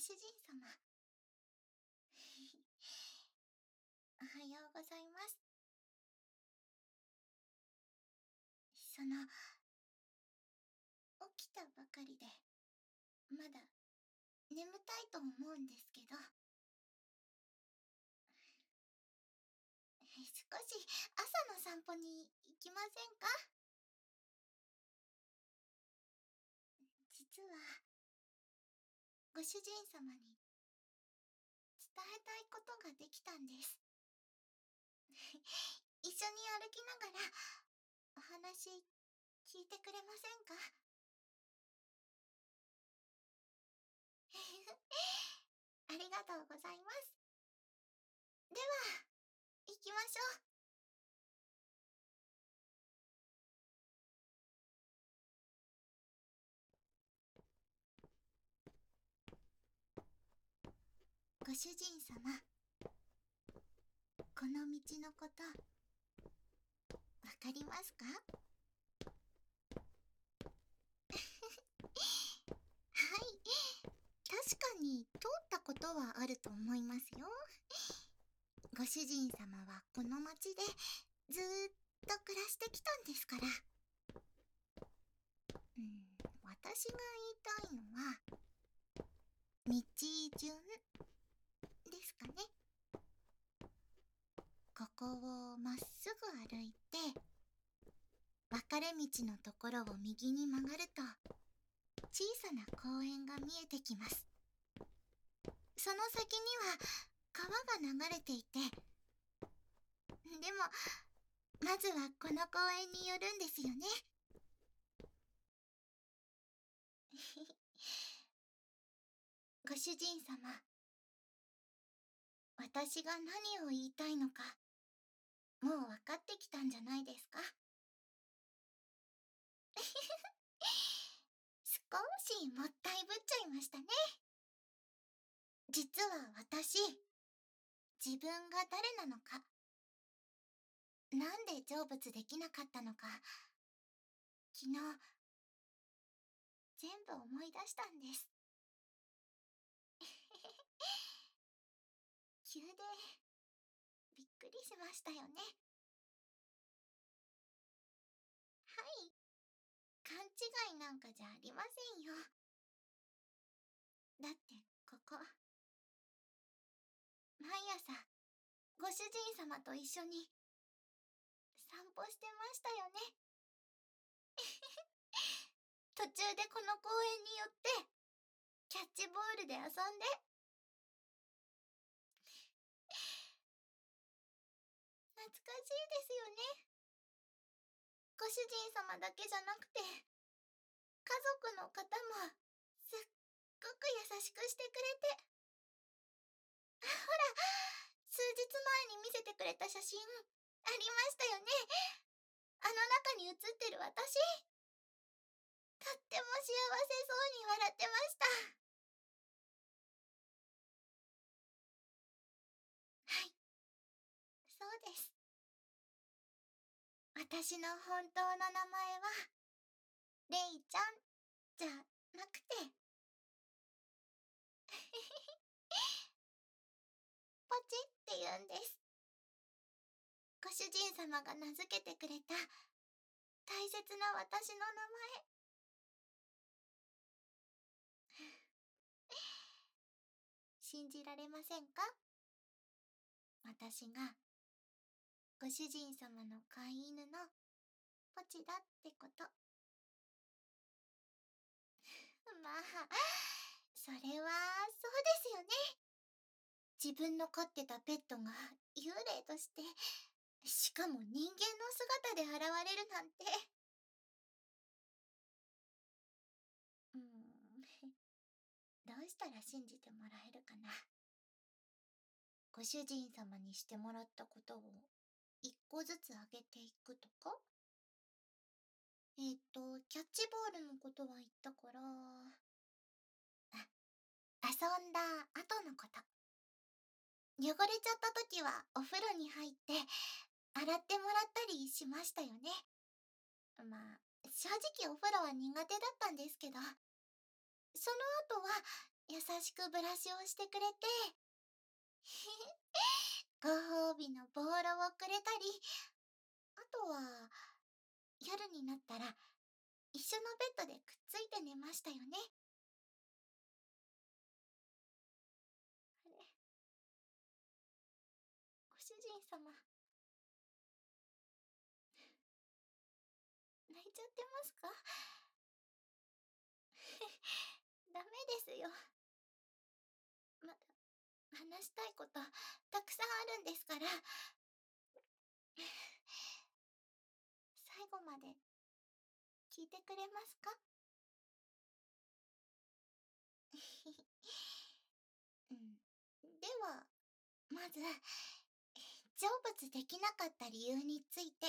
主人様。おはようございます。起きたばかりで、まだ眠たいと思うんですけど、少し朝の散歩に行きませんか？実は、ご主人様に伝えたいことができたんです。一緒に歩きながらお話聞いてくれませんか？ありがとうございます。では、行きましょう。ご主人様、この道のこと、わかりますか？はい、確かに通ったことはあると思いますよ。ご主人様はこの町でずーっと暮らしてきたんですから。私が言いたいのは、道順ですかね。ここをまっすぐ歩いて、分かれ道のところを右に曲がると、小さな公園が見えてきます。その先には川が流れていて、でも、まずはこの公園に寄るんですよね。ご主人様、私が何を言いたいのか、もう分かってきたんじゃないですか？少しもったいぶっちゃいましたね。実は私、自分が誰なのか、なんで成仏できなかったのか、昨日、全部思い出したんです。急で、びっくりしましたよね。はい、勘違いなんかじゃありませんよ。だってここ、毎朝、ご主人様と一緒に散歩してましたよね。途中でこの公園に寄って、キャッチボールで遊んで、懐かしいですよね。ご主人様だけじゃなくて、家族の方もすっごく優しくしてくれて。ほら、数日前に見せてくれた写真、ありましたよね。あの中に写ってる私。とっても幸せそうに笑ってました。はい、そうです。私の本当の名前は、レイちゃんじゃなくて、ポチって言うんです。ご主人様が名付けてくれた大切な私の名前。信じられませんか？私がご主人様の飼い犬のポチだってこと。まあ、それはそうですよね。自分の飼ってたペットが幽霊として、しかも人間の姿で現れるなんて。うーん、どうしたら信じてもらえるかな。ご主人様にしてもらったことを一個ずつあげていくとか？キャッチボールのことは言ったから、遊んだ後のこと。汚れちゃった時はお風呂に入って洗ってもらったりしましたよね。まあ、正直お風呂は苦手だったんですけど、その後は優しくブラシをしてくれて、ご褒美のボールをくれたり、あとは、夜になったら一緒のベッドでくっついて寝ましたよね。あれ、ご主人様、泣いちゃってますか？ダメですよ。まだ話したいことたくさんあるんですから。最後まで聞いてくれますか？うん、では、まず、成仏できなかった理由について。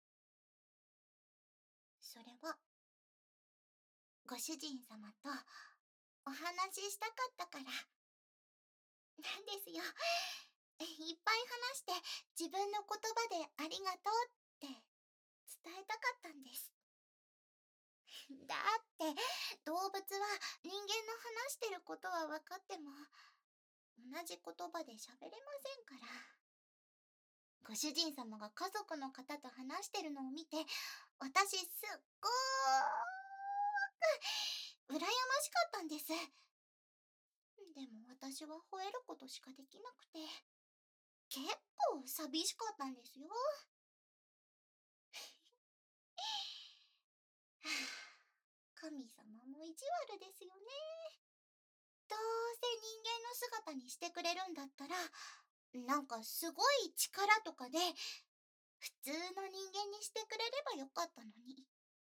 それは、ご主人様とお話ししたかったからなんですよ。いっぱい話して自分の言葉でありがとうって伝えたかったんです。だって動物は人間の話してることは分かっても同じ言葉で喋れませんから。ご主人様が家族の方と話してるのを見て私すっごーく羨ましかったんです。でも私は吠えることしかできなくて結構寂しかったんですよ。神様も意地悪ですよね。どうせ人間の姿にしてくれるんだったら、なんかすごい力とかで普通の人間にしてくれればよかったのに。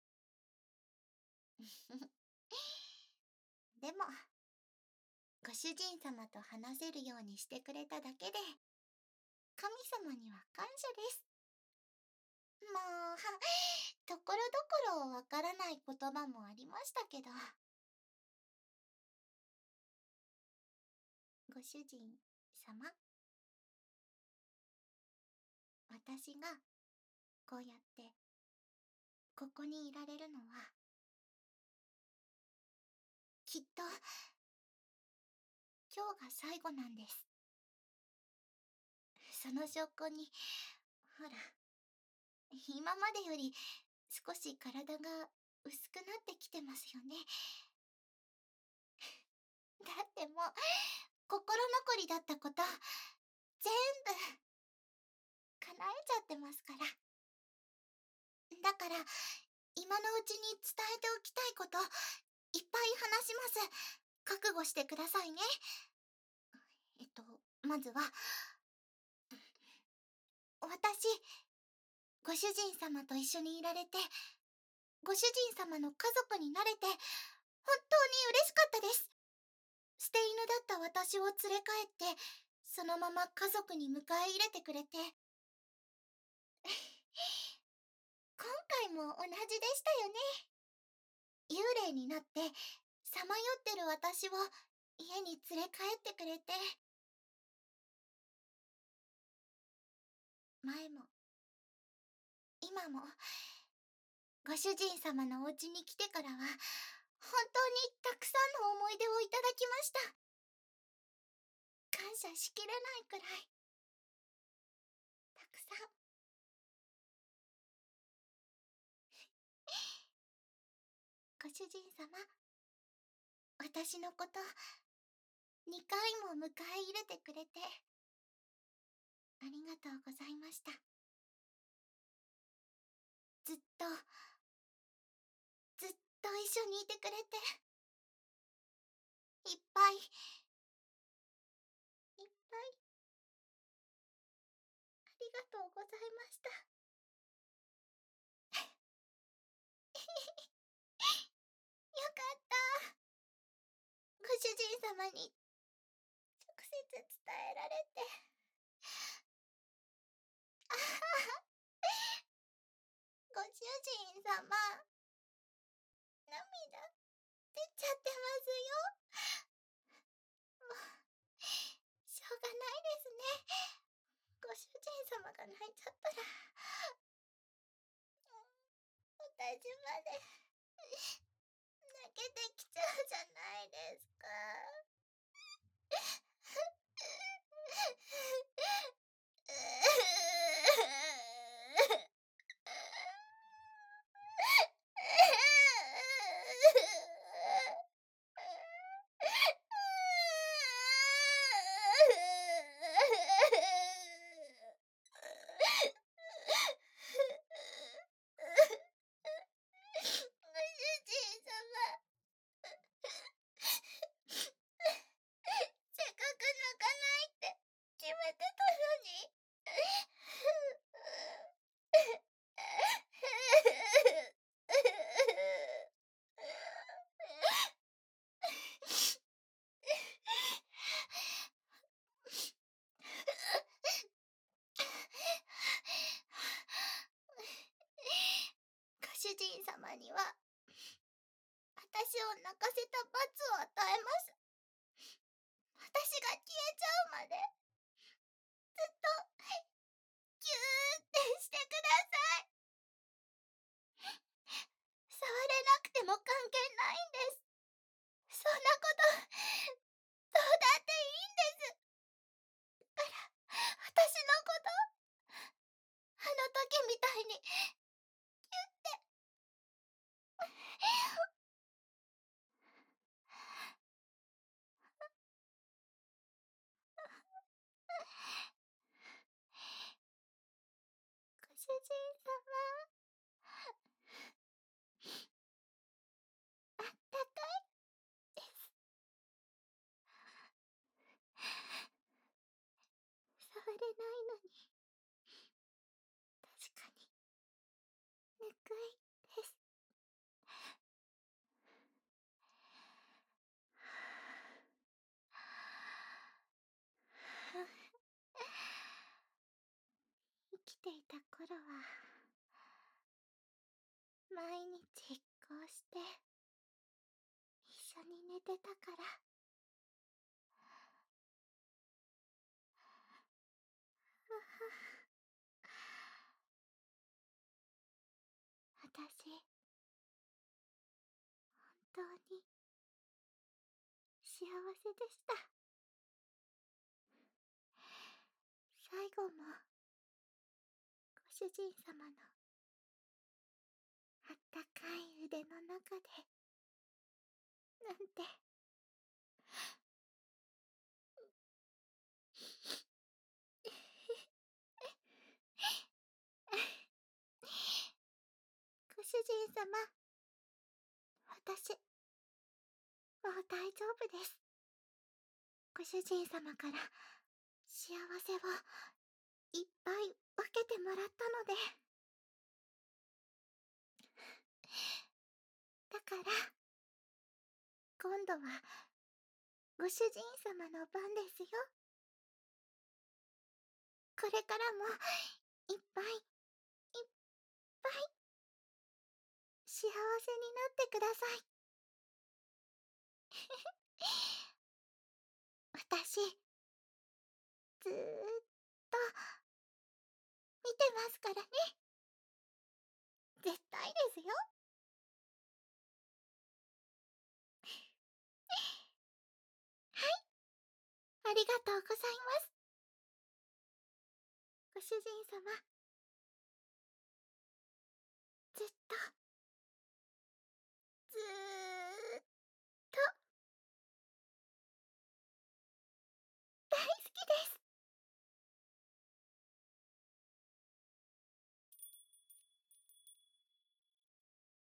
でも、ご主人様と話せるようにしてくれただけで、神様には感謝です。まあ、ところどころわからない言葉もありましたけど、ご主人様、私がこうやってここにいられるのは、きっと今日が最後なんです。その証拠に、ほら、今までより少し体が薄くなってきてますよね。だってもう、心残りだったこと、全部、叶えちゃってますから。だから、今のうちに伝えておきたいこと、いっぱい話します。覚悟してくださいね。まずは、私、ご主人様と一緒にいられて、ご主人様の家族になれて、本当に嬉しかったです。捨て犬だった私を連れ帰って、そのまま家族に迎え入れてくれて。今回も同じでしたよね。幽霊になって、さまよってる私を家に連れ帰ってくれて。前も、今も、ご主人様のお家に来てからは、本当にたくさんの思い出をいただきました。感謝しきれないくらい、たくさん。ご主人様、私のこと、2回も迎え入れてくれて、ありがとうございました。ずっと、ずっと一緒にいてくれて、いっぱい、いっぱい、ありがとうございました。よかった。ご主人様に直接伝えられて。あはは。ご主人様、涙出ちゃってますよ。もう、しょうがないですね。ご主人様が泣いちゃったら、私まで泣けてきちゃうじゃないですか。 様には、私を泣かせた罰を与えます。私が消えちゃうまで、ずっと、ギューってしてください。触れなくても関係ないんです。そんなこと、どうだっていいんです。だから、私のこと、あの時みたいに、ギュって。ご主人様、あったかいです。触れないのに、確かに、ぬくいです。生きていた頃は、毎日こうして一緒に寝てたから。私、本当に幸せでした。最後もご主人様のあったかい腕の中でなんて。ご主人様、私、もう大丈夫です。ご主人様から幸せをいっぱい分けてもらったので。だから、今度はご主人様の番ですよ。これからもいっぱいいっぱい幸せになってください。私、ずーっと見てますからね。絶対ですよ。はい、ありがとうございます。ご主人様、ずっと